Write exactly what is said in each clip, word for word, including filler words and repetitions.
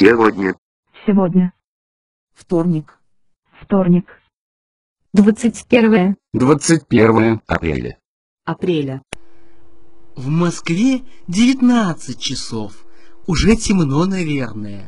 Сегодня. Сегодня. Вторник. Вторник. Двадцать первое. Двадцать первое апреля. Апреля. В Москве девятнадцать часов. Уже темно, наверное.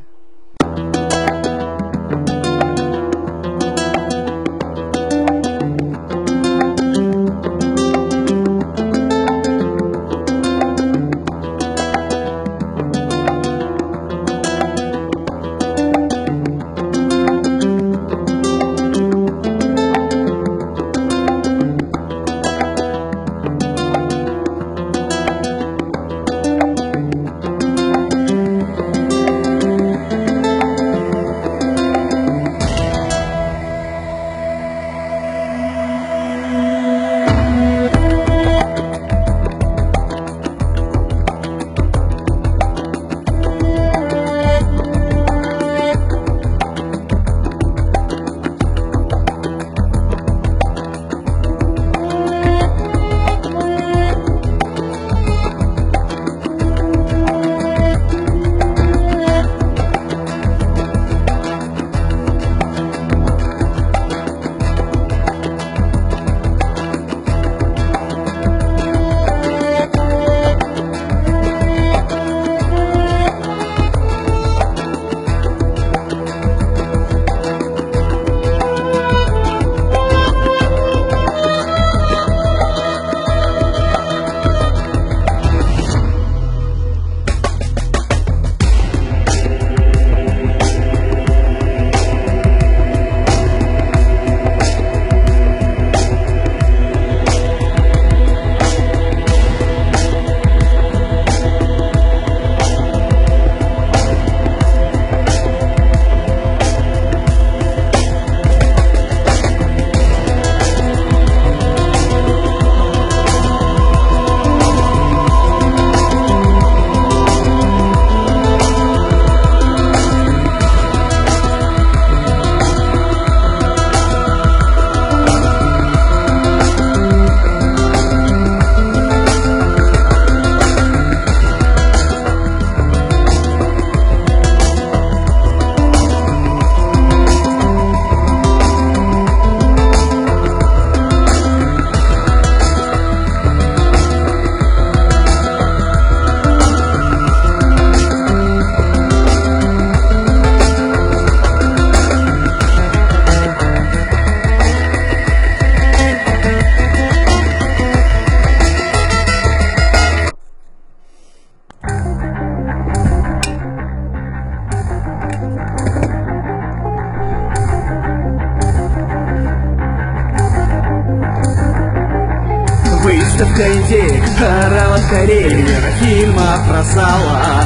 Выставка идей, караван карьера, фильма про сало,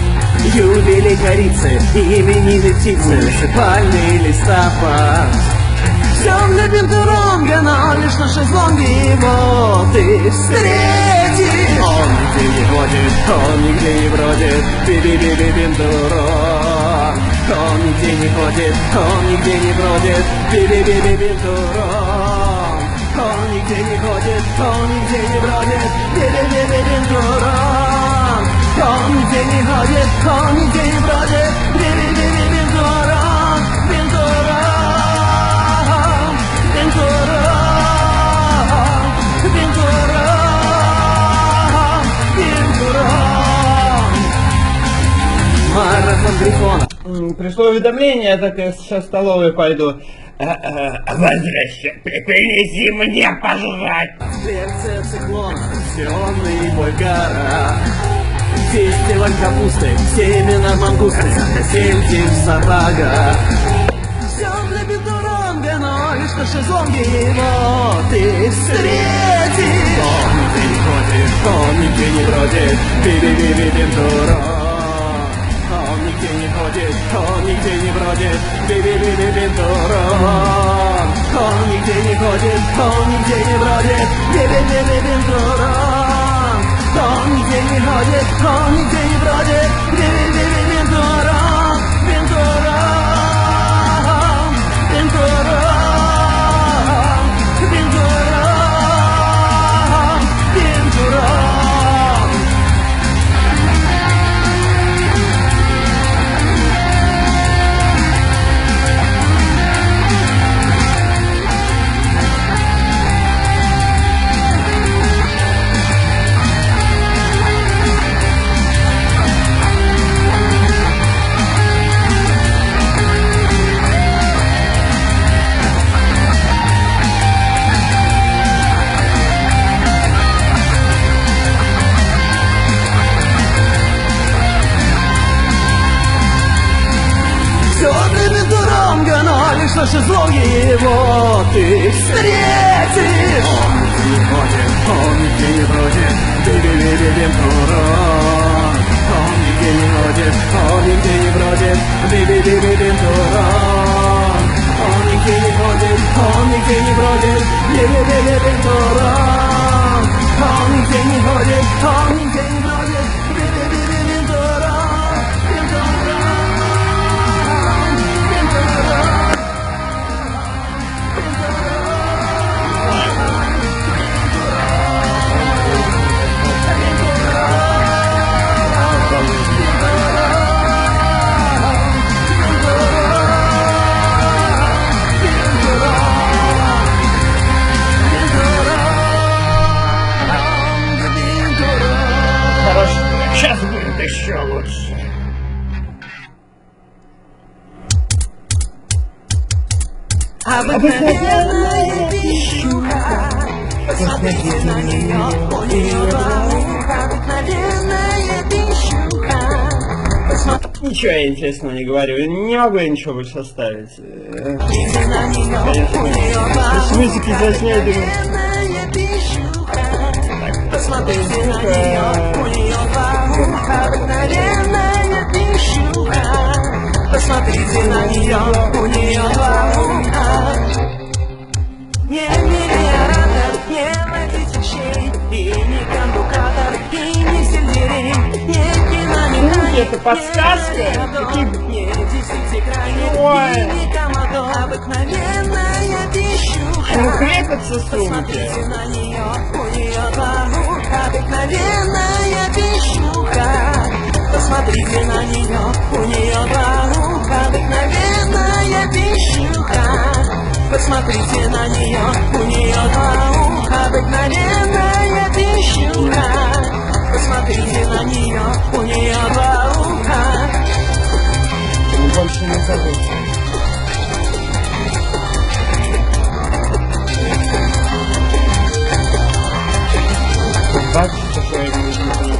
юбилей корицы, именины птицы, сыпальный листопад. Все для бинтуронга, но лишь на шезлонге его ты встретишь. Он нигде не ходит, он нигде не бродит, би-би-би-би-бинтурон. Он нигде не ходит, он нигде не бродит, би-би-би-би-бинтурон. Он нигде не ходит, он нигде не бродит, би-би-би-би-бинтурон. Он нигде не ходит, он нигде не бродит, би-би-би-би-бинтурон. Бинтурон, бинтурон, бинтурон, бинтурон. Марафон Грифона. Пришло уведомление, так я сейчас в столовую пойду. Возвращай, принеси мне пожрать. Лекция циклона, сионный бой гора. Фестиваль капусты, семена мангуста, сельдь собака. Все для бинтуронга, но лишь на шезлонге его ты встретишь. Он нигде не ходит, он нигде не бродит, би-би-би-би-бинтурон. Он нигде не ходит, он нигде не бродит, би-би-би-би-бинтурон. Он нигде не ходит, он нигде не бродит, би-би-би-би-бинтурон. Он нигде не ходит, он нигде не бродит, би-би-би-би-бинтурон. Бинтурон, бинтурон, бинтурон, бинтурон. Сядешь на шезлонге, его ты встретишь. Он не против, он нигде не против, би-би-би-би-бим-турон. Он нигде не против, он нигде не против, би-би-би-би-бим-турон. Он нигде не против, он нигде не против, би-би-би-би-бим-турон. Он нигде не против, он нигде не против, би-би-би-би-бим-турон. Хорошо, сейчас будет еще лучше. Обыкновенная пищуха, посмотрите на нее, у нее два уха. Обыкновенная пищуха. Ничего я интересного не говорю, не могу я ничего больше оставить. Посмотрите на нее, у нее два уха. Музыки заснять, думаю. Обыкновенная пищуха, посмотрите на нее, у нее два уха. Обыкновенная пищуха, посмотрите на нее, у нее два уха. Не миллиардер, не математичей, и не кондукатор, и не сельдерей, не киномеханик, Это подсказка? не десятикрайник, Ой. и не комодор. Обыкновенная пищуха. Ну, крепятся сумки. Посмотрите на нее, у нее два уха. Обыкновенная пищуха. Посмотрите на нее, у нее два уха. Обыкновенная пищуха. Посмотрите на нее, у нее два уха. Обыкновенная пищуха. Посмотрите на нее, у нее два уха. Больше не забудь. Бачите, что я не знаю.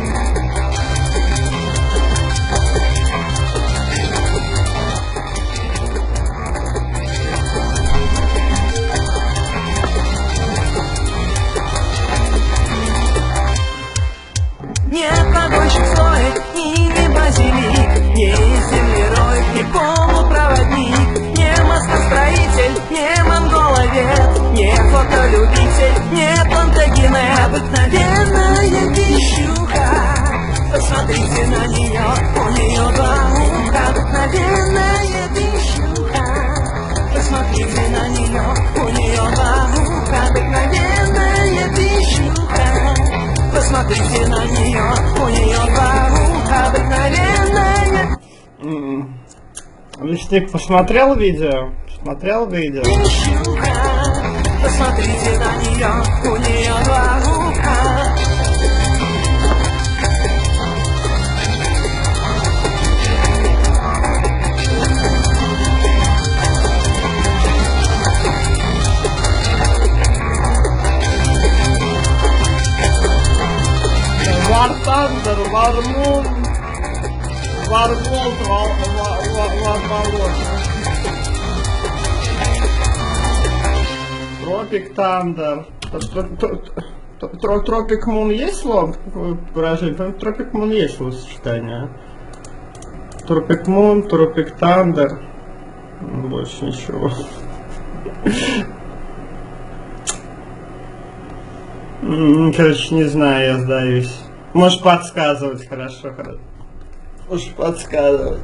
Не погонщик стоит, и не базилик, не землерой, не полупроводник, не мостостроитель, не монголовед, не фотолюбитель, не плантагенет. Обыкновенная пищуха. Посмотрите на нее, у нее два уха. Обыкновенная пищуха. Посмотрите на нее, у нее два уха. Обыкновенная пищуха. Посмотрите на нее, у нее два уха. Обыкновенная М-м. Лесник посмотрел видео? Посмотрел видео? пищуха. Посмотрите на нее, у нее два уха. War Thunder, War Moon, War World, War, War, War, War, War World. Tropic Thunder. Tropic Moon есть слово выражение? Tropic Moon есть словосочетание. Tropic Moon, Tropic Thunder. Больше ничего. Короче, не знаю, я сдаюсь. Можешь подсказывать, хорошо, хорошо. Можешь подсказывать.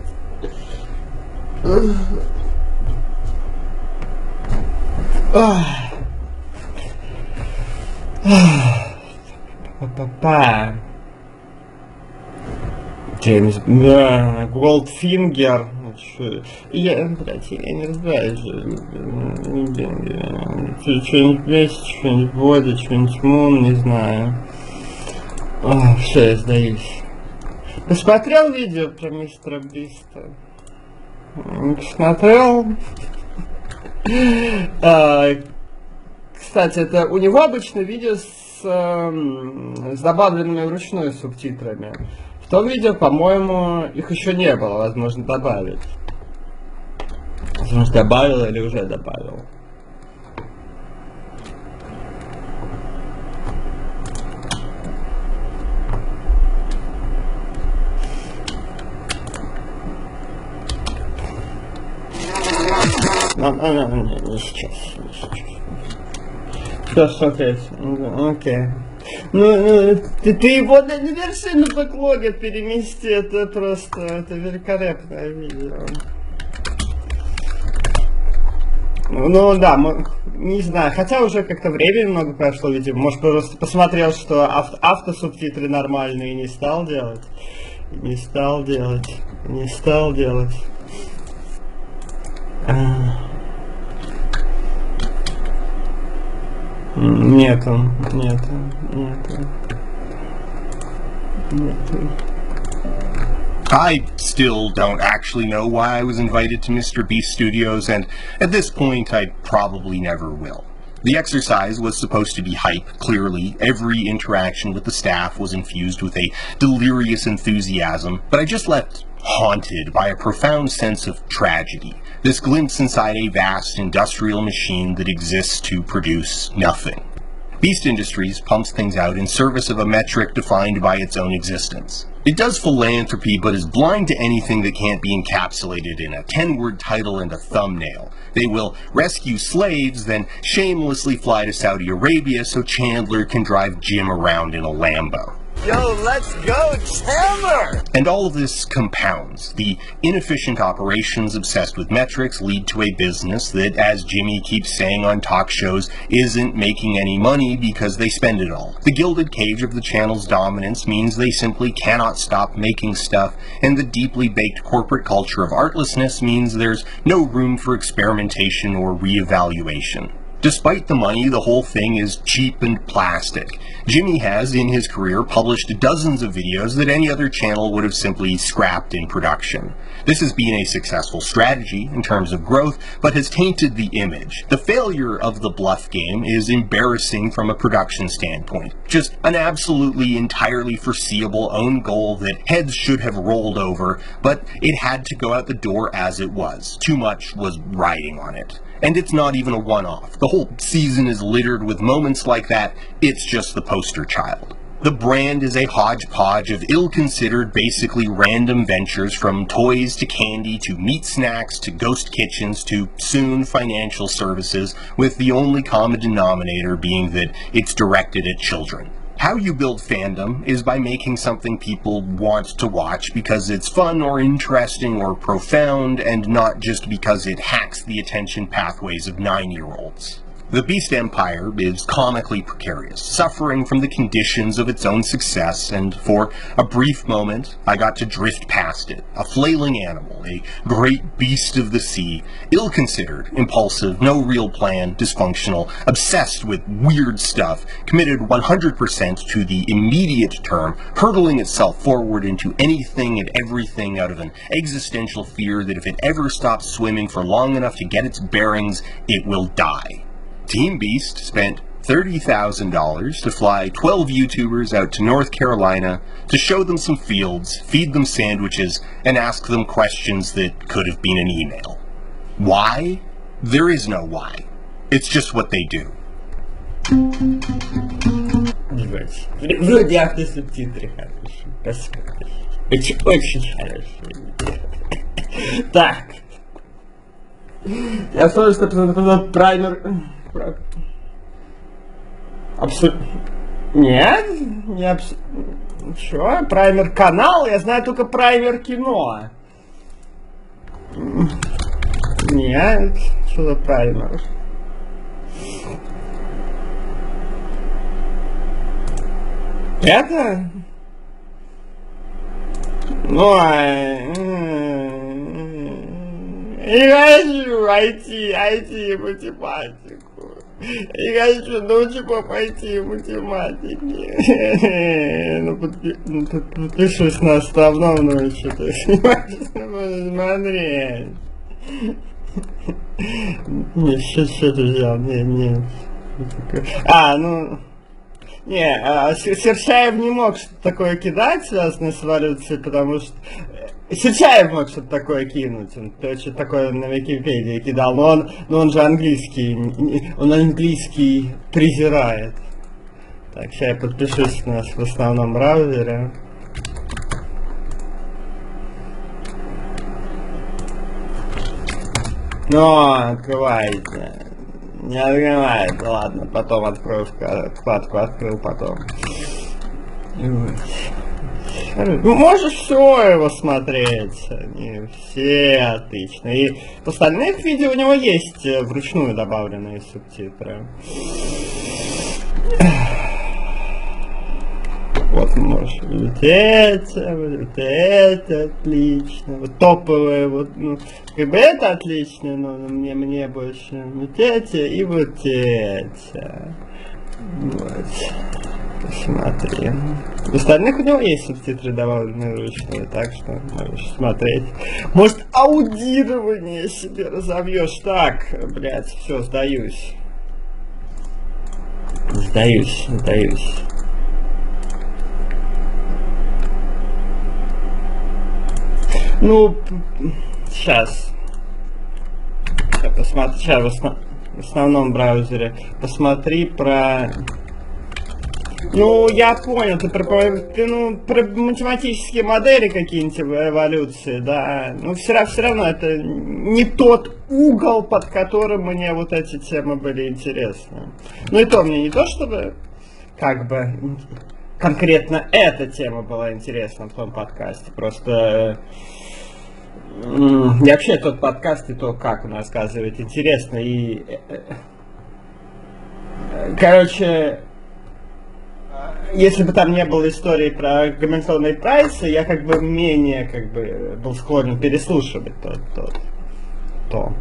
Па-па-па. Джеймс, да, Голдфингер. Я, блядь, я не разбираюсь. Что-нибудь вместе, что-нибудь вода, что-нибудь мун, не знаю. О, все, я сдаюсь. Ты смотрел видео про мистера Биста? Не посмотрел? а, кстати, это у него обычно видео с, э, с добавленными вручную субтитрами. В том видео, по-моему, их еще не было, возможно, добавить. Может, добавил или уже добавил? Ну, ну, ну, не, не сейчас, не сейчас. Что смотреть? Окей. Ну, ну ты, ты его на вершину бэклога перемести, это просто, это великолепное видео. Ну, ну да, мы, не знаю, хотя уже как-то времени много прошло, видимо, может просто посмотрел, что авто, автосубтитры нормальные, и не стал делать. Не стал делать, не стал делать. Нету, нету, нету, нету. I still don't actually know why I was invited to Mister Beast Studios, and at this point I probably never will. The exercise was supposed to be hype, clearly. Every interaction with the staff was infused with a delirious enthusiasm, but I just left haunted by a profound sense of tragedy. This glimpse inside a vast industrial machine that exists to produce nothing. Beast Industries pumps things out in service of a metric defined by its own existence. It does philanthropy, but is blind to anything that can't be encapsulated in a ten-word title and a thumbnail. They will rescue slaves, then shamelessly fly to Saudi Arabia so Chandler can drive Jim around in a Lambo. Yo, let's go, Chandler! And all of this compounds. The inefficient operations obsessed with metrics lead to a business that, as Jimmy keeps saying on talk shows, isn't making any money because they spend it all. The gilded cage of the channel's dominance means they simply cannot stop making stuff, and the deeply baked corporate culture of artlessness means there's no room for experimentation or reevaluation. Despite the money, the whole thing is cheap and plastic. Jimmy has, in his career, published dozens of videos that any other channel would have simply scrapped in production. This has been a successful strategy in terms of growth, but has tainted the image. The failure of the bluff game is embarrassing from a production standpoint. Just an absolutely entirely foreseeable own goal that heads should have rolled over, but it had to go out the door as it was. Too much was riding on it. And it's not even a one-off. The whole season is littered with moments like that. It's just the poster child. The brand is a hodgepodge of ill-considered, basically random ventures, from toys to candy to meat snacks to ghost kitchens to soon financial services, with the only common denominator being that it's directed at children. How you build fandom is by making something people want to watch because it's fun or interesting or profound, and not just because it hacks the attention pathways of nine-year-olds. The Beast Empire is comically precarious, suffering from the conditions of its own success, and for a brief moment, I got to drift past it. A flailing animal, a great beast of the sea, ill-considered, impulsive, no real plan, dysfunctional, obsessed with weird stuff, committed one hundred percent to the immediate term, hurtling itself forward into anything and everything out of an existential fear that if it ever stops swimming for long enough to get its bearings, it will die. Team Beast spent thirty thousand dollars to fly twelve YouTubers out to North Carolina to show them some fields, feed them sandwiches, and ask them questions that could have been an email. Why? There is no why. It's just what they do. Вроде автосубтитры хорошие. Посмотри. Очень, очень хорошие. Так. Я слышал, что праймер... Абсолютно... Нет, не абс... Чё? Праймер канал? Я знаю только праймер кино. Нет, что за праймер? Это? Ну, я хочу ай ти, ай ти, математику. Я хочу научу пойти в математике. Ну, подпи... ну, подпишись на основном, что-то смотреть. Не, что-то взял, не, не. А, ну... Не, а, Сершаев не мог такое кидать, связанное с эволюцией, потому что Сельчаев мог что-то такое кинуть, он что-то такое на Википедии кидал, но он, но он же английский, он английский презирает. Так, сейчас я подпишусь у нас в основном браузере. Но, открывайте. Не открывает, ладно, потом открою вкладку, открыл потом. Ну, можешь все его смотреть, они все отлично. И в остальных видео у него есть вручную добавленные субтитры. Вот можешь вот это, вот это отлично, вот топовые, вот, ну, как бы это отлично, но мне, мне больше вот эти и вот эти. Вот. Посмотри. В остальных у него есть субтитры добавленные вручную, так что можешь смотреть. Может, аудирование себе разовьешь. Так, блядь, все, сдаюсь. Сдаюсь, сдаюсь. Ну, сейчас. Я посмотрю, сейчас в, основ... в основном браузере. Посмотри про... Ну, я понял, ты про, ты, ну, про математические модели какие-нибудь эволюции, да. Ну, все, все равно это не тот угол, под которым мне вот эти темы были интересны. Ну и то мне не то, чтобы как бы конкретно эта тема была интересна в том подкасте. Просто я вообще тот подкаст и то, как он рассказывает, интересно. И короче, если бы там не было истории про гамильтона и Прайса, я как бы менее как бы был склонен переслушивать тот, тот, то.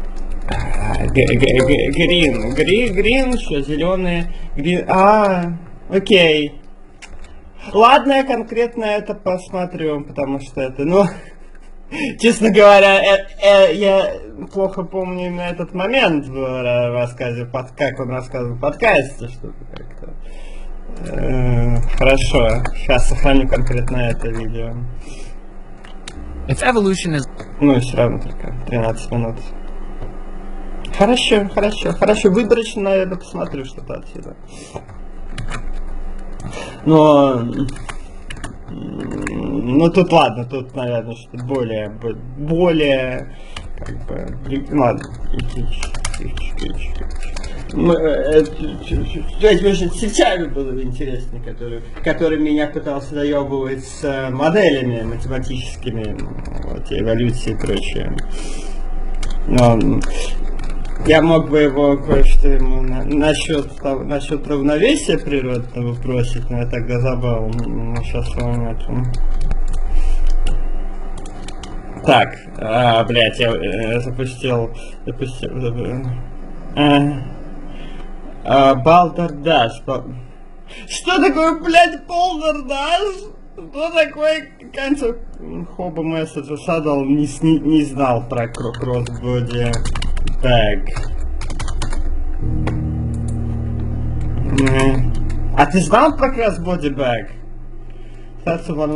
Грин, грин, грин, что зеленые, грин, а, окей. Ладно, я конкретно это посмотрю, потому что это, ну, честно говоря, э, э, я плохо помню именно этот момент в рассказе, под, как он рассказывал в подкасте, что-то как-то. Э, хорошо, сейчас сохраню конкретно это видео. If evolution is... Ну и все равно только тринадцать минут. Хорошо, хорошо, хорошо, выборочно, наверное, посмотрю что-то отсюда. Но... Ну тут ладно, тут, наверное, что-то более... Более... Как бы... Ладно. Сельчаеву было интереснее, который, который меня пытался доебывать с моделями математическими, вот, эволюции и прочее. Но я мог бы его кое-что ему на, насчет, насчет равновесия природного бросить, но я тогда забыл. Ну, сейчас вам это... Так, а, блядь, я, я запустил... Запустил... А, а, Балдердаш. Что такое, блядь, Балдердаш? Что такое концов Хоба Месседжа Садал не, не, не знал про кроссбоди бэг. А ты знал про кроссбоди бэг? А,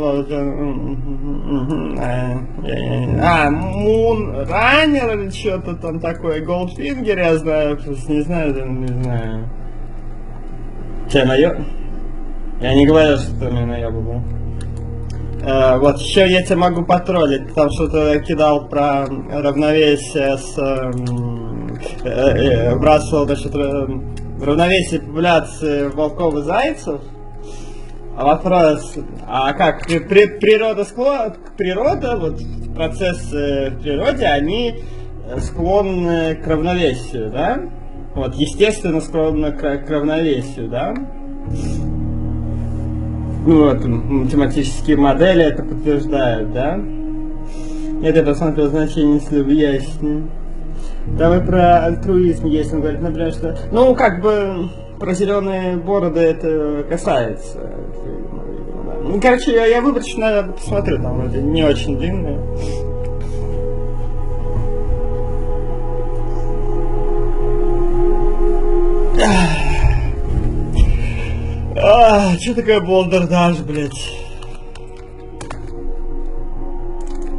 Мун Раннер или что-то там такое, Голдфингер, я знаю, просто не знаю, не знаю. Че, наеб? Я не говорил, что ты меня наебывал. Uh, вот еще я тебя могу потроллить, там что-то кидал про равновесие с um, э, э, бросил насчет равновесия популяции волков и зайцев. А вопрос, а как при, природа склон, природа, вот процессы в природе, они склонны к равновесию, да? Вот, естественно, склонны к, к равновесию, да? Ну вот, математические модели это подтверждают, да? Нет, я посмотрел значение слова яснее. Давай про альтруизм есть, он говорит, например, что... Ну, как бы, про зеленые бороды это касается. Ну, короче, я, я выборочно посмотрю, там вроде не очень длинные. А, что такое Балдердаш, блядь?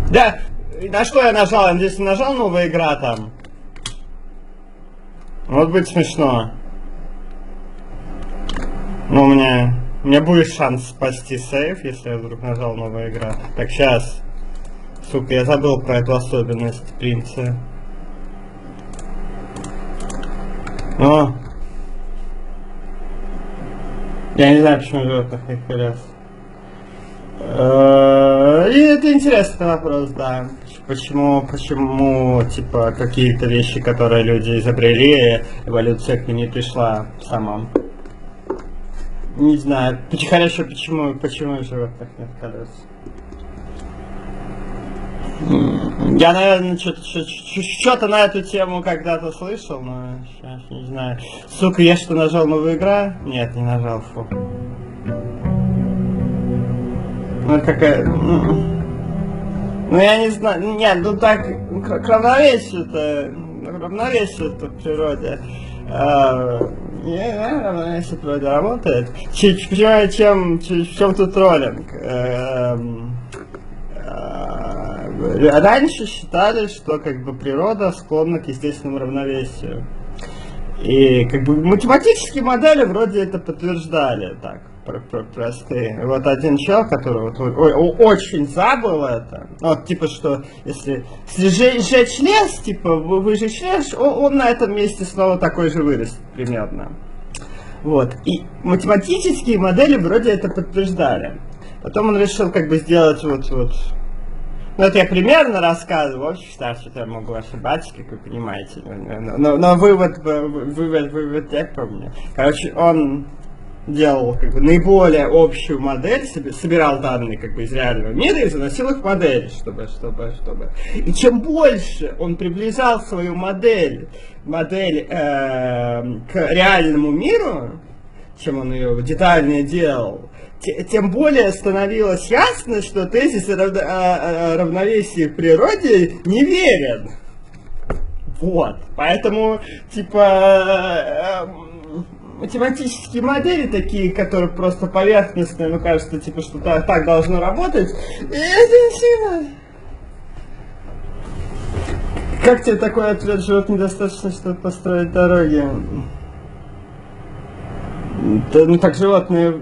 Да, на что я нажал? Я надеюсь, не нажал новая игра там. Может быть смешно. Но у меня... У меня будет шанс спасти сейф, если я вдруг нажал новая игра. Так, сейчас. Сука, я забыл про эту особенность принца. О! Я не знаю, почему животных не колес. И это интересный вопрос, да. Почему, почему, типа, какие-то вещи, которые люди изобрели, эволюция к ним не пришла сама. Не знаю, потихонечку, почему, почему у животных нет колес. Я, наверное, что-то на эту тему когда-то слышал, но сейчас не знаю. Сука, я что, нажал новая игра? Нет, не нажал, фу. Ну, какая... Ну, ну я не знаю, нет, ну так, к равновесию-то, равновесие-то в природе. Не, равновесие в природе работает. Почему, чем, в чем тут троллинг? Раньше считали, что как бы природа склонна к естественному равновесию. И как бы математические модели вроде это подтверждали, так, про про простые. Вот один чел, который вот, ой, очень забыл это, вот типа что, если, если сжечь лес, типа выжечь лес, он, он на этом месте снова такой же вырастет примерно. Вот. И математические модели вроде это подтверждали. Потом он решил как бы сделать вот вот. Ну, это я примерно рассказываю, в общем, считаю, что я могу ошибаться, как вы понимаете. Но, но, но вывод, вывод, вывод, я помню. Короче, он делал как бы наиболее общую модель, собирал данные как бы из реального мира и заносил их в модель, чтобы, чтобы, чтобы. И чем больше он приближал свою модель, модель э, к реальному миру, чем он ее детальнее делал, тем более становилось ясно, что тезис о, равно, о, о равновесии в природе неверен. Вот. Поэтому, типа, математические модели такие, которые просто поверхностные, ну, кажется, типа, что так, так должно работать. Это не сильно. Как тебе такой ответ, что вот недостаточно, чтобы построить дороги? Да, ну, так животные...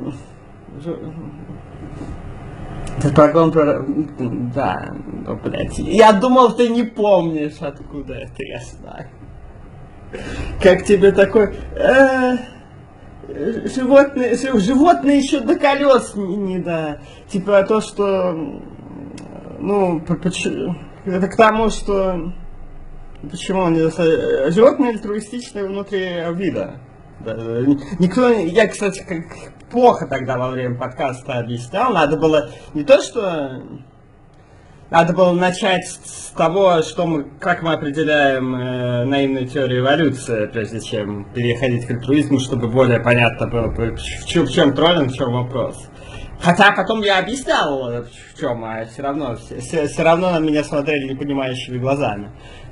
Ты прогон про... Да, ну, блядь. Я думал, ты не помнишь, откуда это, я знаю. Как тебе такой... Э, животные, животные еще до колес не, не да. Типа то, что... Ну, это к тому, что... Почему они... Животные альтруистичные внутри вида. Да, никто... Я, кстати, как... плохо тогда во время подкаста объяснял. Надо было не то, что... Надо было начать с того, что мы, как мы определяем э, наивную теорию эволюции, прежде чем переходить к альтруизму, чтобы более понятно было, в чем, в чем троллинг, в чем вопрос. Хотя потом я объяснял, в чем, а все равно, все, все равно на меня смотрели непонимающими глазами.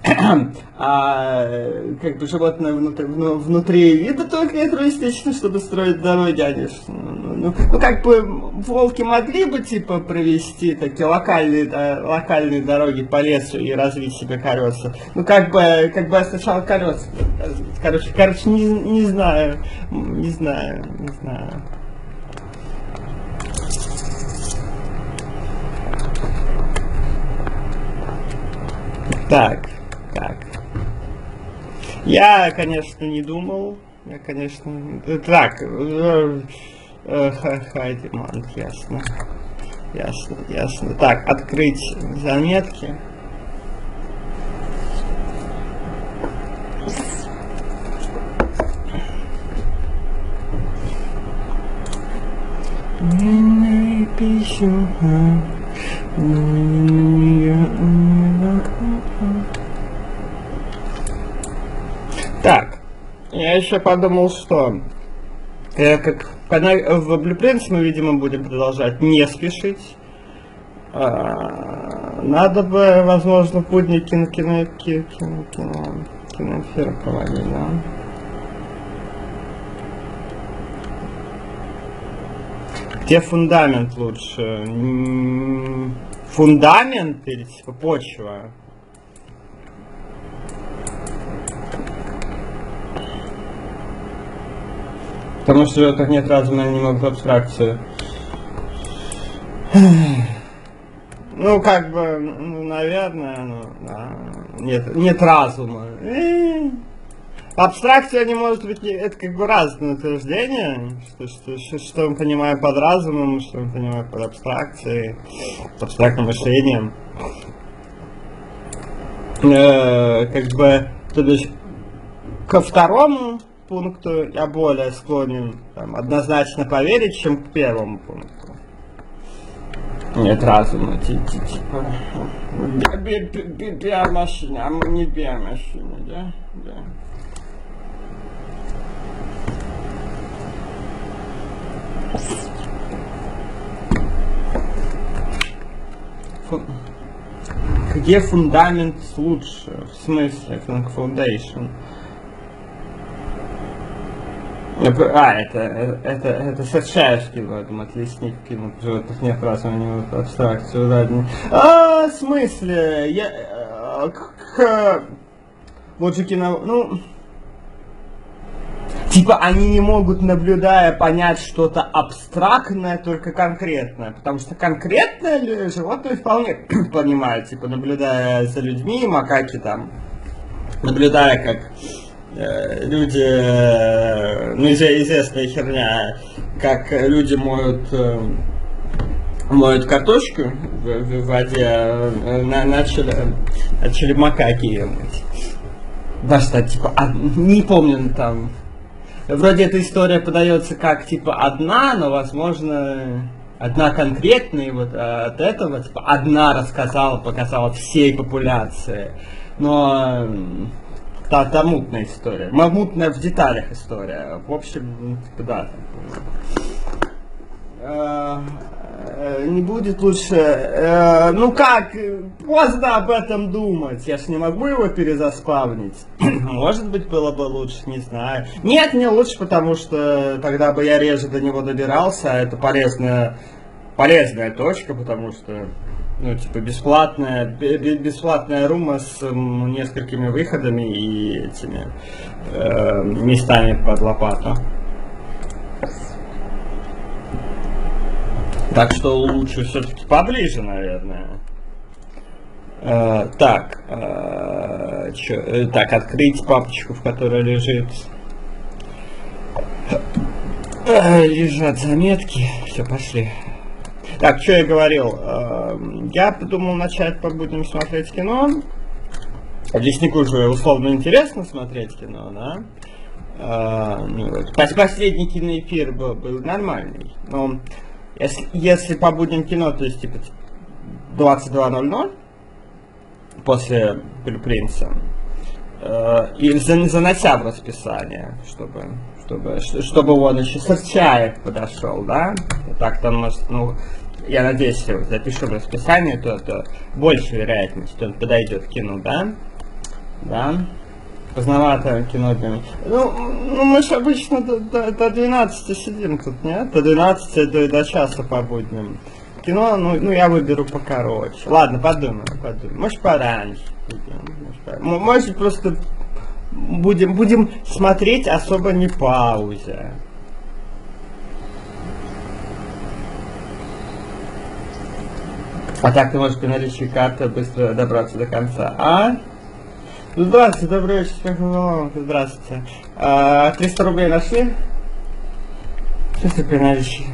А как бы животное внутри, внутри вида только альтруистично, чтобы строить дороги, они, ну, ну как бы волки могли бы типа провести такие локальные, да, локальные дороги по лесу и развить себе колеса. Ну как бы, как бы сначала колеса. Короче, короче, не, не знаю, не знаю, не знаю. Так, как? Я, конечно, не думал. Я, конечно... Так, хай демант, ясно. Ясно, ясно. Так, открыть заметки. Так, я еще подумал, что э, как в Blueprints мы, видимо, будем продолжать не спешить. А, надо бы, возможно, в будни кино, кино, кино, кино, кино, киноэфир проводить, да? Где фундамент лучше? фундамент или типа почва? Потому что так нет разума, они не могут абстракцию. Ну, как бы, ну, наверное, ну, да. Нет, нет разума. Абстракция не может быть, это как бы разное утверждение, что, что, что, что мы понимаем под разумом, что мы понимаем под абстракцией, под абстрактным мышлением. Э, как бы, то есть, ко второму пункту я более склонен там, однозначно поверить, чем к первому пункту. Нет разума, типа биомашина, а не биомашина, да? Да. Фу... Где фундамент лучше? В смысле, foundation? А, это, это, это Сачаевский, я думаю, отличник кинул, животных нет разума, не могут абстракцию дать. А, в смысле? Я... К... Вот же кино... Ну... Типа они не могут, наблюдая, понять что-то абстрактное, только конкретное. Потому что конкретное животные вполне понимают, типа наблюдая за людьми, макаки там, наблюдая как э, люди, э, ну известная херня, как люди моют, э, моют картошку в, в воде, э, на, начали, начали макаки ее мыть. Да что, типа, а, не помню там. Вроде эта история подается как типа одна, но возможно одна конкретная, и вот от этого типа одна рассказала, показала всей популяции. Но та, та мутная история. Мутная в деталях история. В общем, типа да. Не будет лучше. Э, ну как, поздно об этом думать. Я ж не могу его перезаспавнить. Может быть, было бы лучше, не знаю. Нет, не лучше, потому что тогда бы я реже до него добирался. А это полезная, полезная точка, потому что, ну, типа, бесплатная, бесплатная рума с м, несколькими выходами и этими э, местами под лопату. Так что лучше все-таки поближе, наверное. Э, так, э, чё, э, так, открыть папочку, в которой лежит, э, лежат заметки. Все, пошли. Так, что я говорил? Э, я подумал начать по будням смотреть кино. Леснику уже условно интересно смотреть кино, да? Э, ну, вот. Последний киноэфир был, был нормальный, но Если, если по будням кино, то есть типа двадцать два ноль ноль после Принца, э, и занося в расписание, чтобы, чтобы, чтобы он еще Сачаев подошел, да? Так там, может, ну, я надеюсь, если запишу в расписание, то, то больше вероятность, что он подойдет к кино, да? Да? Поздновато кино для меня. Ну, ну мы же обычно до, до, до двенадцати сидим тут, нет? До двенадцати, до, до часа по будням. Кино, ну, ну я выберу покороче. Ладно, подумаю, подумаю. Может пораньше. Может, может просто будем, будем смотреть особо не паузя. А так ты можешь при наличии карты быстро добраться до конца. А? Здравствуйте, добрый вечер, здравствуйте. А, триста рублей нашли? Что ты при наличии?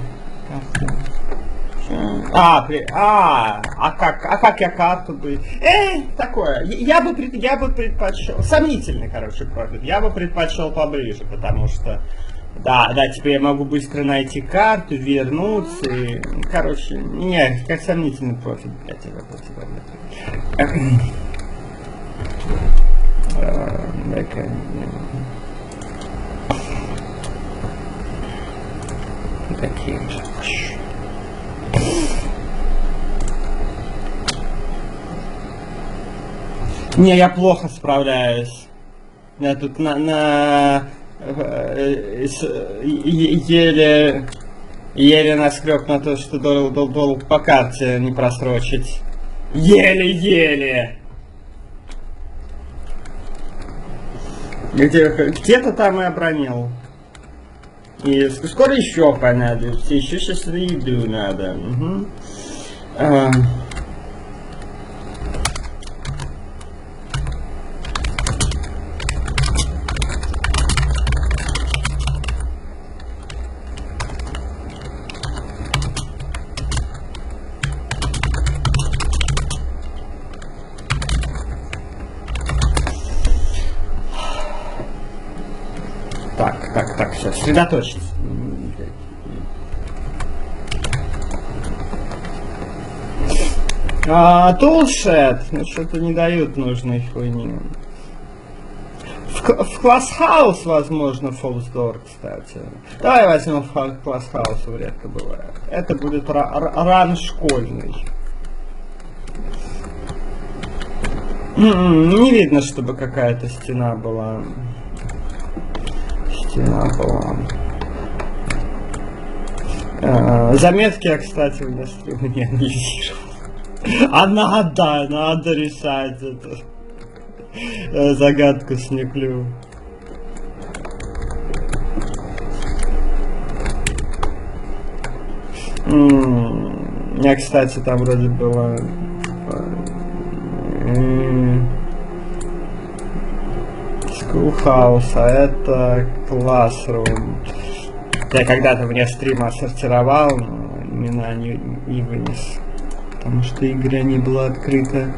А, при... а, а как, а как я карту бы? Эй, такое. Я бы, пред... я бы предпочел, сомнительный, короче, профит. Я бы предпочел поближе, потому что, да, да, теперь я могу быстро найти карту, вернуться, и, короче, не, как сомнительный профит, блядь, я бы Дай-ка. Такие же. Не, я плохо справляюсь. Я тут на, на э, с, еле еле наскреб на то, что долг, долг, долг по карте не просрочить. Еле-еле. Где, где-то там и обронил. И скоро еще понадобится. Еще сейчас еду надо. Угу. А... Так, так, так, сейчас, сосредоточиться. А, Toolshed, ну что-то не дают нужной хуйни. В, в Classhouse, возможно, False Door, кстати. Давай возьмем в Classhouse, редко бывает. Это будет ран школьный. Не видно, чтобы какая-то стена была. Стена была. А, заметки я, кстати, в стриму не анализировал. А надо, надо решать эту загадку с Неклю. У меня, кстати, там вроде было Schoolhouse, а это Classroom. Я когда-то вне стрима сортировал, но имена не, не вынес. Потому что игра не была открыта.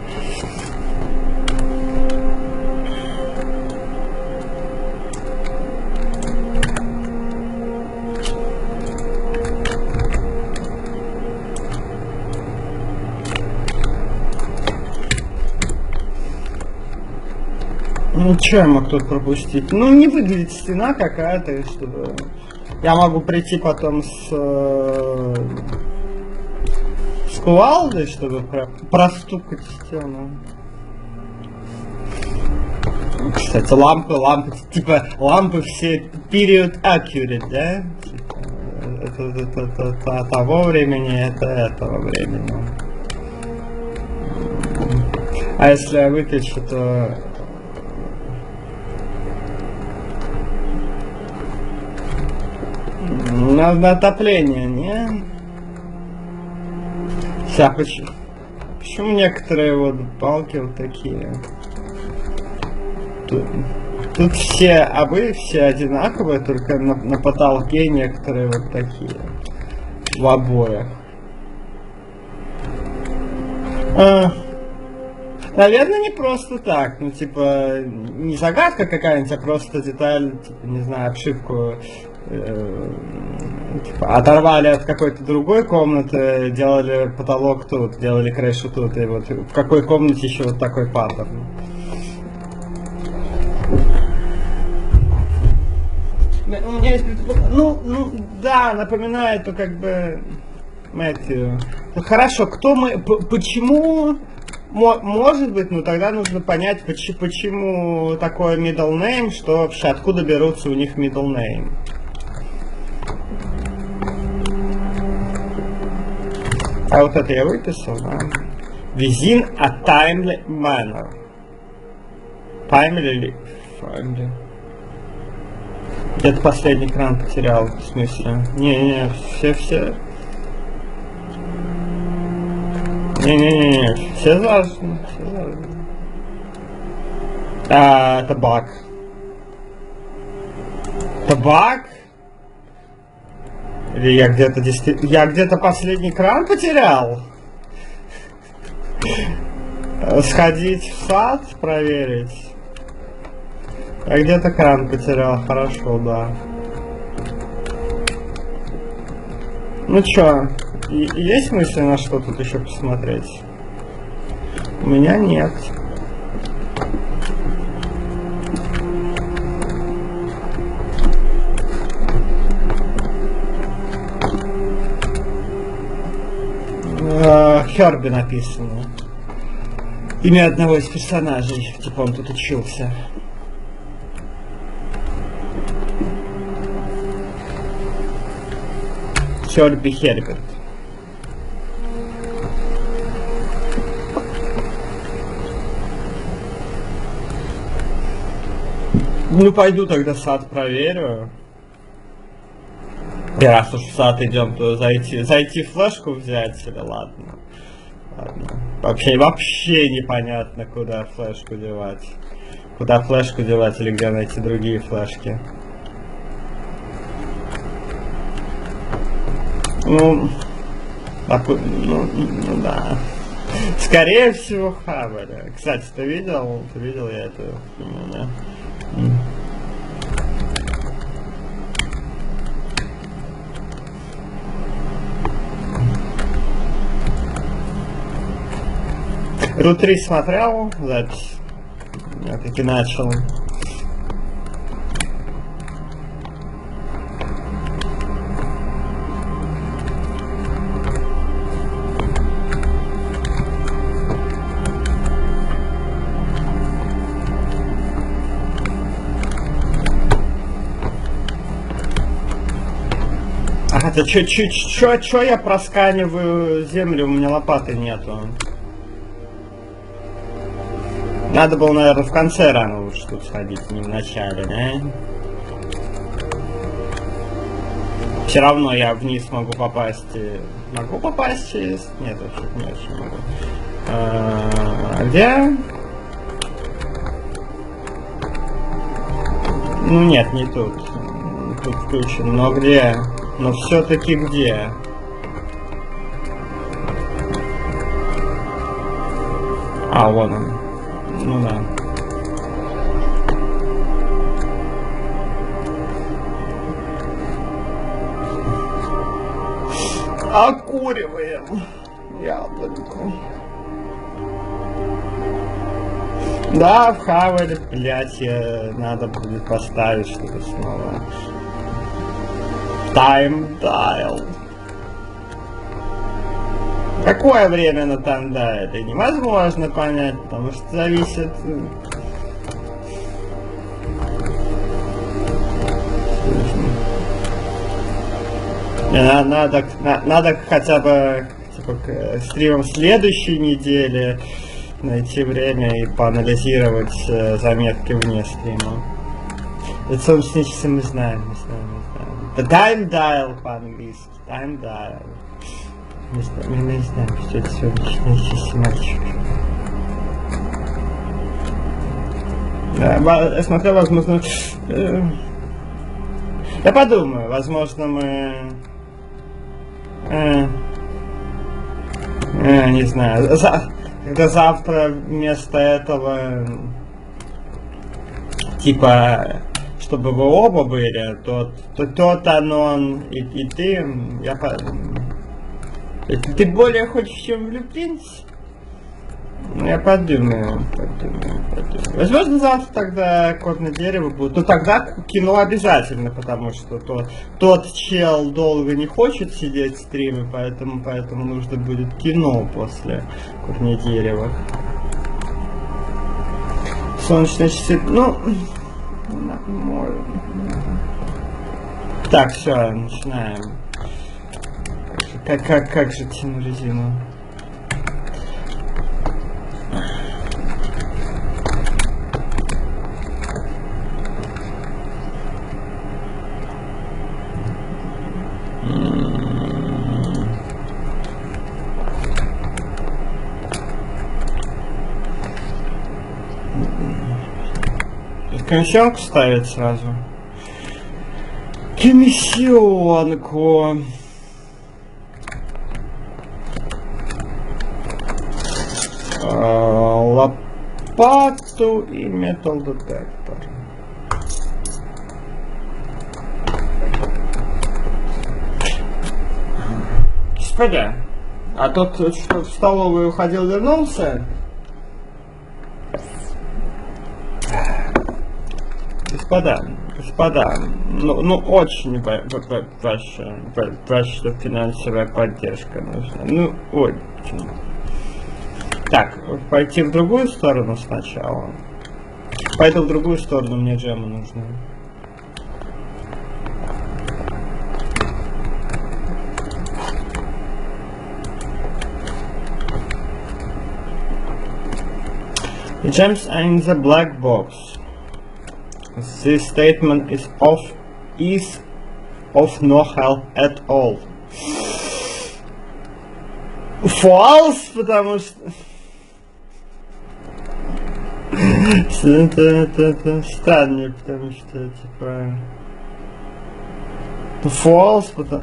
Ну, что я мог тут пропустить? Ну, не выглядит стена какая-то, чтобы... Я могу прийти потом с... с кувалдой, чтобы про... простукать стену. Кстати, лампы, лампы, типа, лампы все period accurate, да? Это, это, это, это того времени, это этого времени. А если я выключу, то... На, на отопление, не? Сейчас, почему, почему некоторые вот палки вот такие? Тут, тут все обои все одинаковые, только на, на потолке некоторые вот такие. В обоях. А, наверное, не просто так. Ну, типа, не загадка какая-нибудь, а просто деталь, типа, не знаю, обшивку типа, оторвали от какой-то другой комнаты, делали потолок тут, делали крышу тут, и вот в какой комнате еще вот такой паттерн. У меня есть ну, ну, да, напоминает, то как бы Мэтью. Ну, хорошо, кто мы, почему, может быть, ну тогда нужно понять, почему, почему такой middle name, что вообще, откуда берутся у них middle name. А вот это я выписал, да? Within a timely manner. Timely или timely? Где-то последний экран потерял, в смысле? Не-не-не, все-все... Не-не-не, все важно, все важно. А, это баг. Это баг? Или я где-то действительно... Я где-то последний экран потерял? Сходить в сад, проверить. Я где-то экран потерял, хорошо, да. Ну чё, есть мысли на что тут еще посмотреть? У меня нет. Херби написано. Имя одного из персонажей. Типа он тут учился. Херби Херберт. Ну, пойду тогда сад проверю. И раз уж в сад идем, то зайти, зайти флешку взять, или ладно. Ладно. Вообще, вообще непонятно, куда флешку девать. Куда флешку девать или где найти другие флешки. Ну, так, ну, ну да. Скорее всего, Хабаре. Кстати, ты видел? Ты видел я эту фильм, да? Ру три смотрел запись? Я таки начал. А хотя чё, чё, чё, чё я просканиваю землю, у меня лопаты нету. Надо было, наверное, в конце рано лучше тут сходить, не в начале, да? Все равно я вниз могу попасть. Могу попасть через... Нет, вообще не очень могу. А где? Ну нет, не тут. Тут включен. Но где? Но все-таки где? А, вон он. Ну да. Окуриваем яблоньку. Да, в Хаваре, блять, надо будет поставить что-то снова. Time dial. Какое время на таймдайле? Это невозможно понять, потому что зависит... Надо, надо, надо хотя бы типа, к стримам следующей недели найти время и поанализировать э, заметки вне стрима. Это солнечные часы мы знаем, мы знаем, мы знаем. Time dial по-английски. Time dial. Не знаю, мы не знаем, что это солнечные часы, мальчики. Да, я смотрел, возможно... Э, я подумаю, возможно, мы... Э, э, не знаю, за, когда завтра вместо этого, типа, чтобы вы оба были, то, то тот Анон и, и ты, я подумаю. Ты более хочешь, чем влюбиться? Я подумаю, подумаю, подумаю. Возможно, завтра тогда Кот на дерево будет. Но тогда кино обязательно, потому что тот, тот чел долго не хочет сидеть в стриме, поэтому, поэтому нужно будет кино после Кот на дерево. Солнечные часы, ну... Так, все, начинаем. Как, как, как же тяну резину? Комиссионку ставить сразу. Комиссионку. А, лопату и металл детектор. Господа, а тот, что в столовую уходил, вернулся? Господа, господа, ну, ну очень ваша, ваша финансовая поддержка нужна. Ну, очень. Так, пойти в другую сторону сначала. Пойду в другую сторону, мне джемы нужны. Gems in the black box. This statement is of is of no help at all. False, потому что это, это, это странно, потому что типа false, потому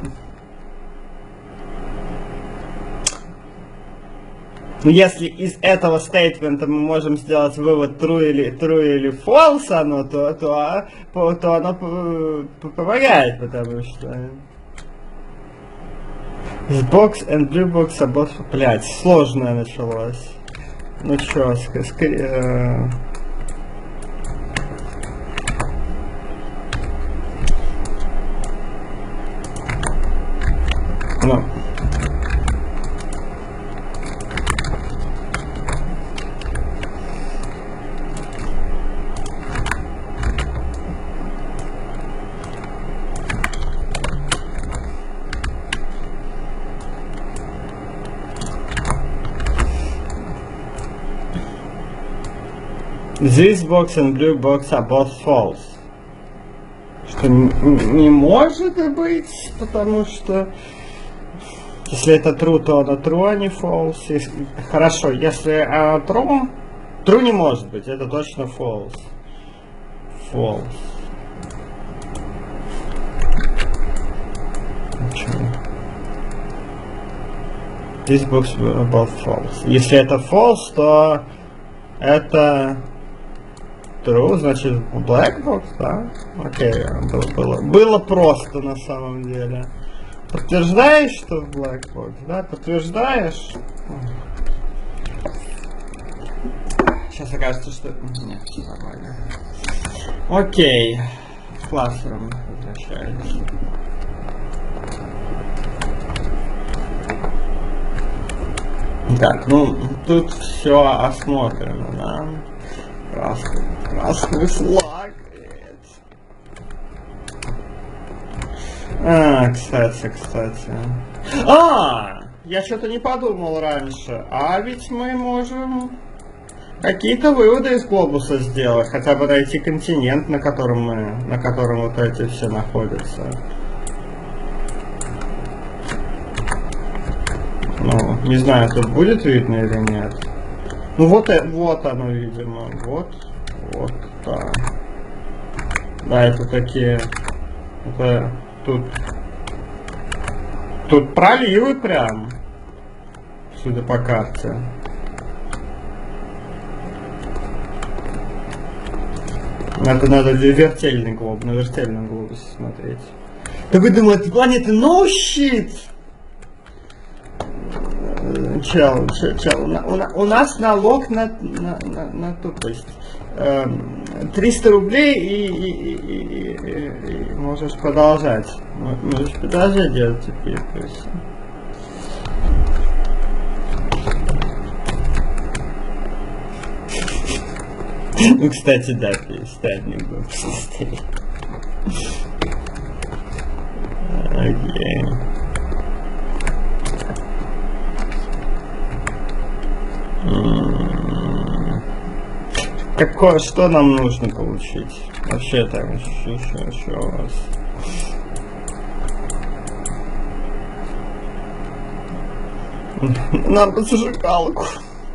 ну, если из этого стейтмента мы можем сделать вывод true или true или false, оно, то, то, то, то оно помогает, потому что this box and blue box are both... Блять, сложное началось. Ну чё, скорее... Э... Ну. This box and blue box are both false. Что не может быть, потому что если это true, то оно true, а не false. Если, хорошо, если uh, true, true не может быть, это точно false. False. This box are both false. Если это false, то это true, значит black box, да? Окей, было, было, было просто на самом деле. Подтверждаешь, что в black box, да? Подтверждаешь? Сейчас окажется, что... Нет, все нормально. Окей. В классрум возвращаюсь. Так, ну, тут все осмотрено, да? Красный, красный флаг. А, кстати, кстати. А, я что-то не подумал раньше. А ведь мы можем какие-то выводы из глобуса сделать. Хотя бы найти континент, на котором мы, на котором вот эти все находятся. Ну, не знаю, тут будет видно или нет. Ну вот, вот оно, видимо. Вот, вот, да. Да, это такие... Это тут... Тут проливы прям. Судя по карте. Это надо вертельный глоб, на вертельном глобусе смотреть. Да вы думаете, планеты no shit! Чел, чел, чел. У, у, у нас налог на, на, на, на тупость. Эм, триста рублей и, и, и, и, и, и можешь продолжать. Можешь продолжать делать теперь. Ну, кстати, да, перестать не буду. Окей. Какое, что нам нужно получить? Вообще там еще, еще, еще у вас. Нам бы зажигалку.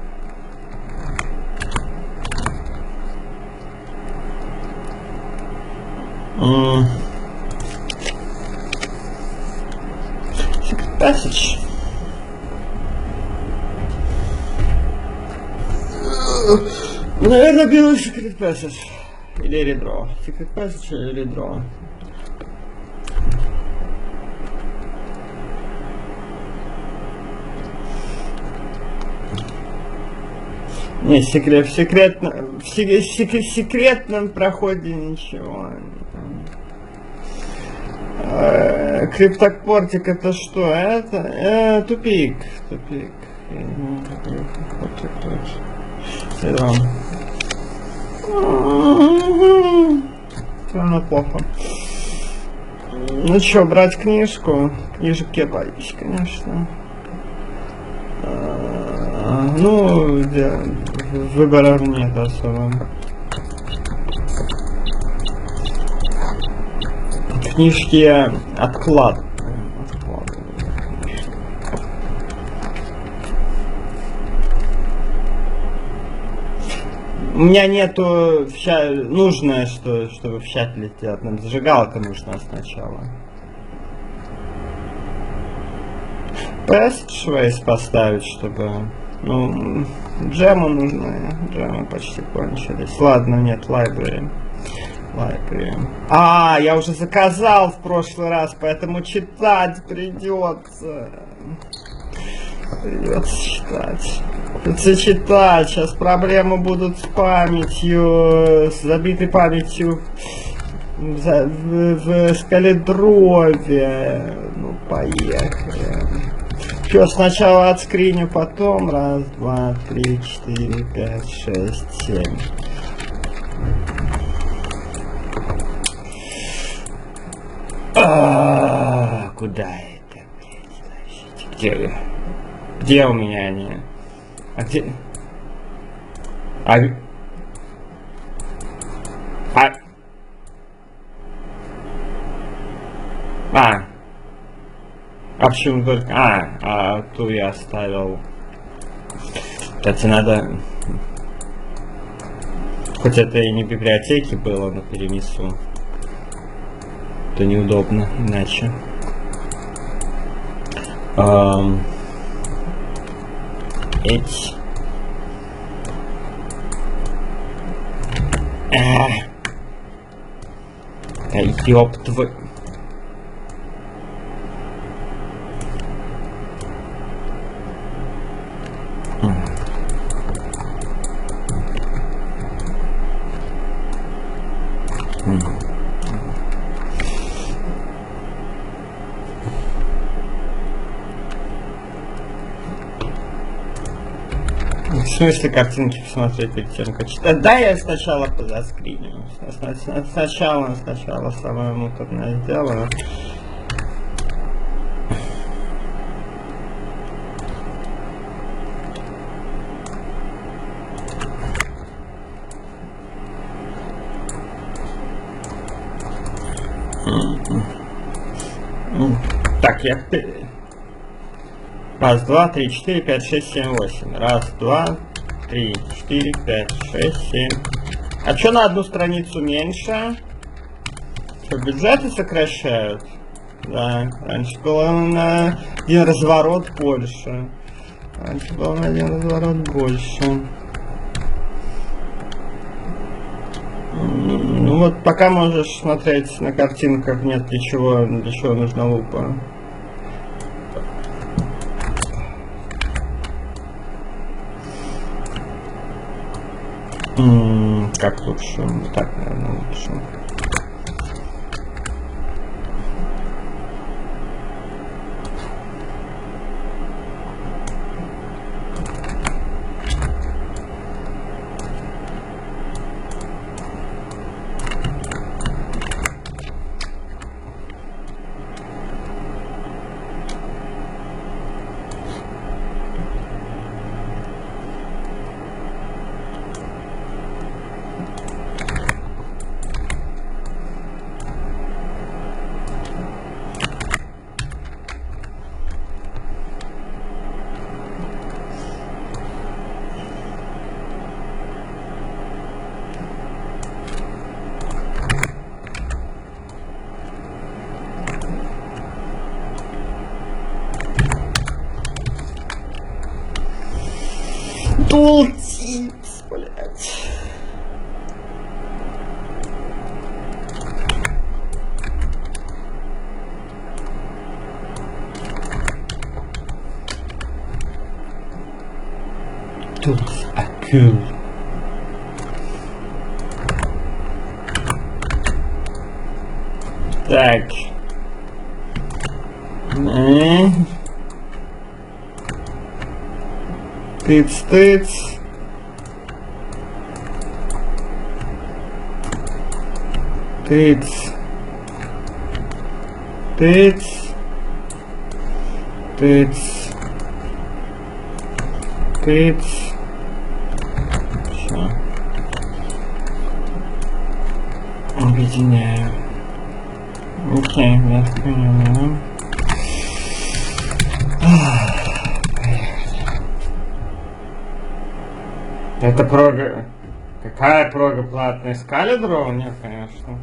Secret passage. Наверное, белый Secret Passage. Или редро. Secret Passage или редро. Не, секрет, в секретном, в секрет, секретном проходе ничего. Э, криптопортик это что? Это э, тупик. Тупик. Все равно плохо. Ну что, брать книжку? Книжек я боюсь, конечно. А, ну, выбора нет особо. Книжки отклад. У меня нету ща... нужное, что, чтобы в чат лететь. Нам зажигалка нужна сначала. Пэстшвейс поставить, чтобы... Ну, джемы нужны. Джемы почти кончились. Ладно, нет, лайбрери. Лайбрери. А, я уже заказал в прошлый раз, поэтому читать придется. Придется читать. Придется читать. Сейчас проблемы будут с памятью, с забитой памятью в, в, в скаледрове. Ну, поехали. Все, сначала отскриню, потом. Раз, два, три, четыре, пять, шесть, семь. А, куда это? Где? Где у меня они? А где? А... А... А... А почему только... А, а ту я оставил. Кстати, надо... Хоть это и не в библиотеке было, но перенесу. Это неудобно, иначе. Um, эти. А. Да ёб твой. В смысле картинки посмотреть перед тем, как читать? Да, я сначала позаскриню. Сначала, сначала самое муторное сделаю. Так, я... Раз, два, три, четыре, пять, шесть, семь, восемь. Раз, два, три, четыре, пять, шесть, семь. А что на одну страницу меньше? Что, бюджеты сокращают? Да, раньше было на один разворот больше. Раньше было на один разворот больше. Ну вот, пока можешь смотреть на картинках, нет для чего, для чего нужна лупа. М-м, как лучше? Так, наверное, лучше. Тултипс, блять. Tools are cool. Так. Э. Тыц-тыц. Тыц. Тыц. Тыц. Тыц. Все. Объединяю. Окей, я понял. Это прога... Какая прога платная? Искали дрова? Нет, конечно.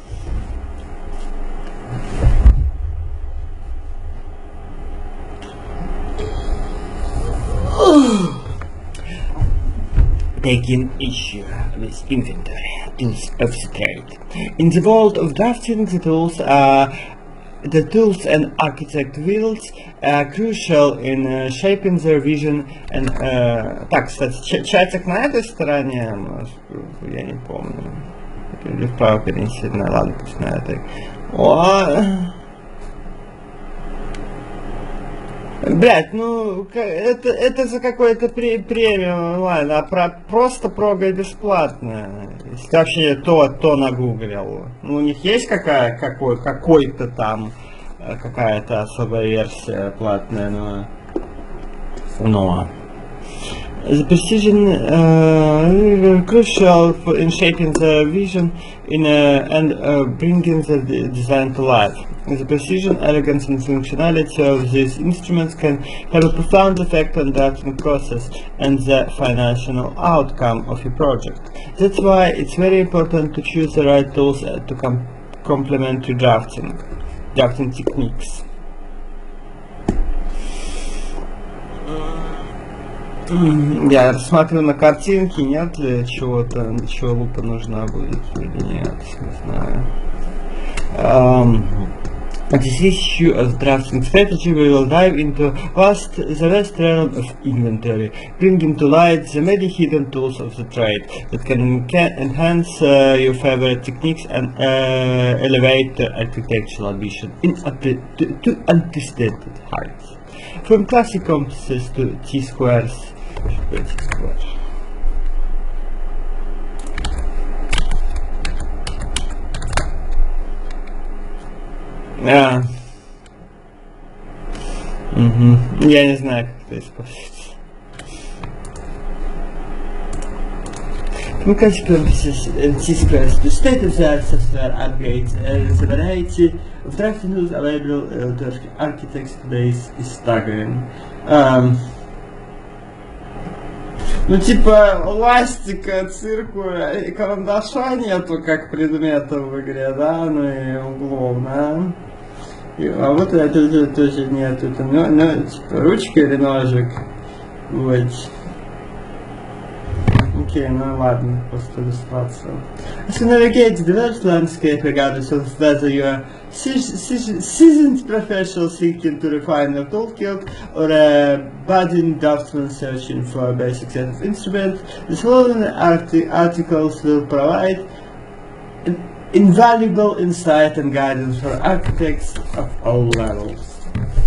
Taking issue with inventory, tools of the trade. In the world of drafting, the tools are the tools and architect wields are crucial in uh, shaping their vision and uh, так, кстати, ч- чатик на этой стороне, может, я не помню, или вправо перенести, на, ладно, пусть на этой. О, блять, ну это, это за какой-то пре- премиум онлайн, а про, просто прога бесплатная. Если вообще то, то нагуглил. Ну, у них есть какая, какой, какой-то там какая-то особая версия платная, но... но... The precision uh, crucial for in shaping the vision in uh, and uh, bringing the d- design to life. The precision, elegance and functionality of these instruments can have a profound effect on the drafting process and the financial outcome of your project. That's why it's very important to choose the right tools uh, to com- complement your drafting, drafting techniques. Я рассматриваю на картинке, нет ли чего-то, для чего лупа нужна будет или нет, не знаю. Um, this issue of drafting strategy we will dive into vast, the vast realm of inventory, bringing to light the many hidden tools of the trade that can enca- enhance uh, your favorite techniques and uh, elevate the architectural vision in unpre- to, to unprecedented heights. From classic compasses to T-squares. А. Угу. Я не знаю, как это используется. From classic compasses and T-squares to state-of-the-art software upgrades, uh, the variety of drafting tools available uh, to architects today is staggering. Um, Ну, типа, ластика, циркуля и карандаша нету как предмета в игре, да, ну и углов, да. И, а вот это, это тоже нету, это, ну, ну, типа, ручка или ножик, вот. Okay, no, ладно, просто иллюстрация. As you navigate the vast landscape, regardless of whether you are seasoned professional seeking to refine your toolkit or a budding draftsman searching for a basic set of instruments, the following arti- articles will provide invaluable insight and guidance for architects of all levels.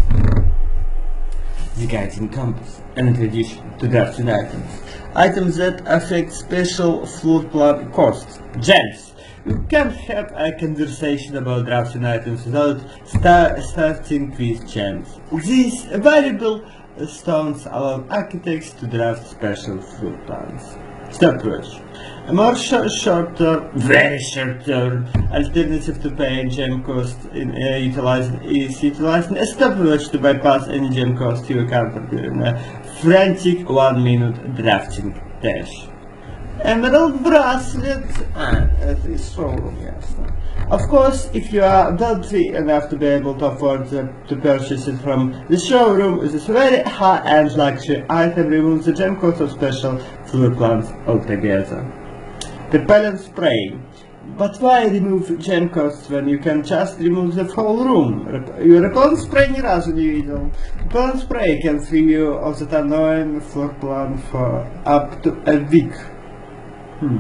The guiding compass, an introduction to drafting items. Items that affect special floor plan costs. Gems. You can't have a conversation about drafting items without star starting with gems. These valuable stones allow architects to draft special floor plans. Stopwatch. A more sh shorter, very short-term alternative to paying gem cost in, uh, utilizing, is utilizing a stopwatch to bypass any gem cost you encounter during a frantic one-minute drafting dash. Emerald bracelet. Ah, that is showroom, yes. Of course, if you are wealthy enough to be able to afford uh, to purchase it from the showroom, this very high-end luxury item removes the gem cost of special floor plans altogether. Repellent spray. But why remove gem costs when you can just remove the whole room? Rep your repellent spray ни разу не видел. Repellent spray can free you of that annoying floor plan for up to a week. Hmm.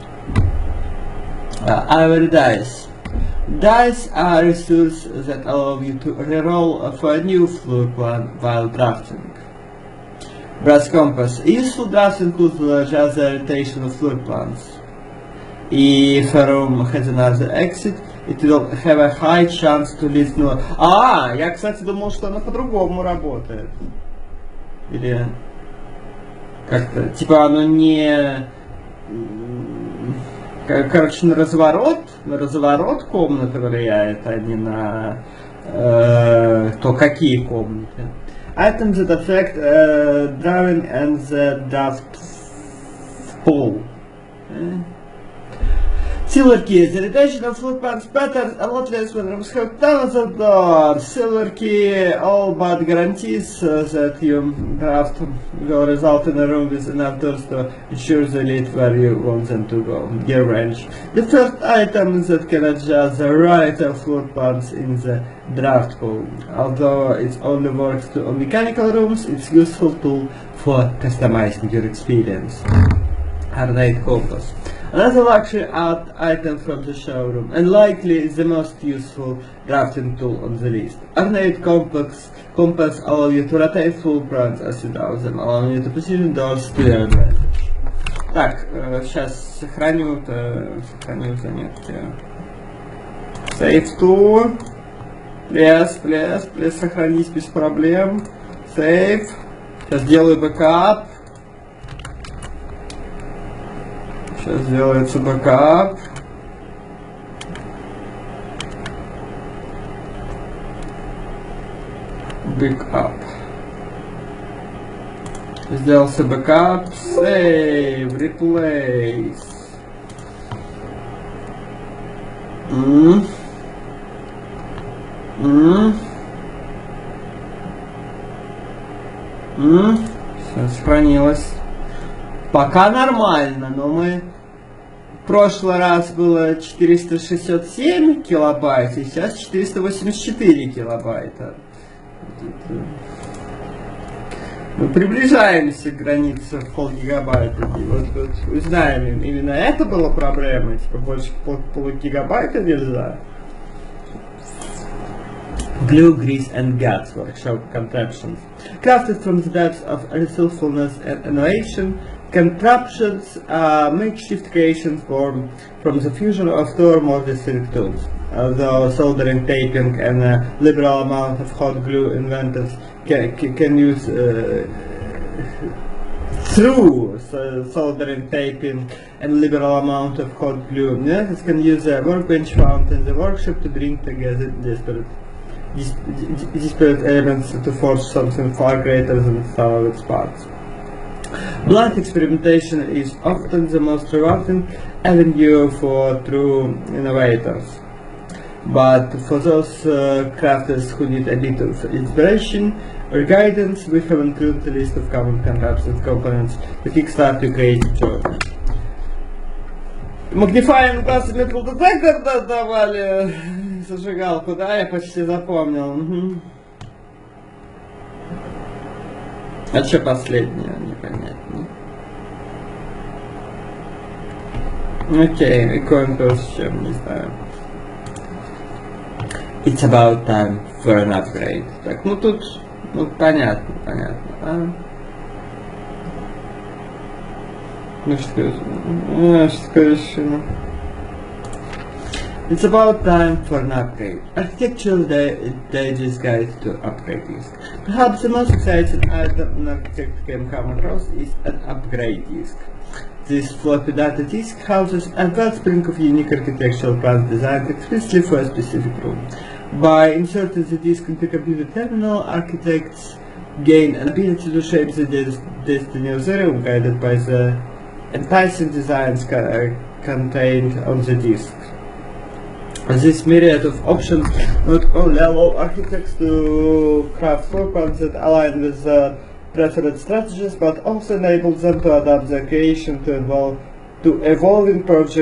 Uh, ivory dice. Dice are resources that allow you to reroll for a new floor plan while drafting. Brass compass. A useful drafting tool to adjust the orientation of floor plans. If a room has another exit, it will have a high chance to lead to... А, я, кстати, думал, что она по-другому работает. Или... Как-то... Типа оно не... Короче, на разворот, на разворот комнаты влияет, а не на э, то, какие комнаты. Items that affect uh, drawing and the draft pool. Okay. Silver key. The retention of float plans matters a lot less when rooms have tons of doors. Silver key all but guarantees uh, that your draft will result in a room with enough doors to ensure the lead where you want them to go. Gear wrench. The first item that can adjust the right of float plans in the draft pool. Although it only works to on mechanical rooms, it's a useful tool for customizing your experience. Ornate compass. Another luxury art item from the showroom, and likely the most useful drafting tool on the list. Ornate compass, compass allow you to rotate full brands as you browse them, allowing you to position doors to your advantage. Так, э, сейчас сохраню, -то, сохраню занятие. Save to. Плес, плес, плес, сохранись без проблем. Save. Сейчас делаю бэкап. Сейчас делается бэкап. Бэкап. Сделался бэкап. Save. Replace. Mm. Mm. Mm. Все сохранилось. Пока нормально, но мы в прошлый раз было четыреста шестьдесят семь килобайт, и сейчас четыреста восемьдесят четыре килобайта. Мы приближаемся к границе в полгигабайта. И вот, вот узнаем, именно это была проблема, типа больше пол, полугигабайта нельзя. Glue, grease and guts workshop contraptions. Crafted from the depths of resourcefulness and innovation, contraptions are makeshift creations formed from the fusion of two or more distinct tools. Although soldering, taping, and a liberal amount of hot glue inventors can, can use uh, through so soldering, taping, and liberal amount of hot glue, inventors can use a workbench found in the workshop to bring together disparate disparate elements to forge something far greater than the sum of its parts. Blunt experimentation is often the most rewarding avenue for true innovators. But for those uh, crafters who need a bit of inspiration or guidance, we have included a list of common contraptions components to kickstart your creative journey. Magnifying glass metal detector давали зажигалку, да, я почти запомнил. Угу. А что последнее? Непонятно. Окей, иконку с чем, не знаю. It's about time for an upgrade. Так, ну тут, ну понятно, понятно, а? Ну что, ну что еще? It's about time for an upgrade. Architectural Digest Guide to Upgrade Disk. Perhaps the most exciting item an architect can come across is an upgrade disk. This floppy data disk houses a wellspring of unique architectural plans designed explicitly for a specific room. By inserting the disk into a computer terminal, architects gain an ability to shape the destiny of the room, guided by the enticing designs co contained on the disk. This myriad of options not only allow architects to craft floor plans that align with uh, preferred strategies, but also enable them to adapt their creation to, evolve, to evolving projects